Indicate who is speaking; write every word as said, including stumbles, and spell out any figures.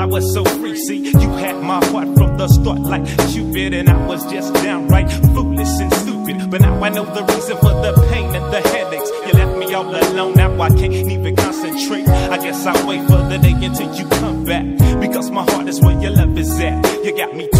Speaker 1: I was so free. See, you had my heart from the start like Cupid, and I was just downright foolish and stupid. But now I know the reason for the pain and the headaches. You left me all alone, now I can't even concentrate. I guess I'll wait for the day until you come back, because my heart is where your love is at. You got me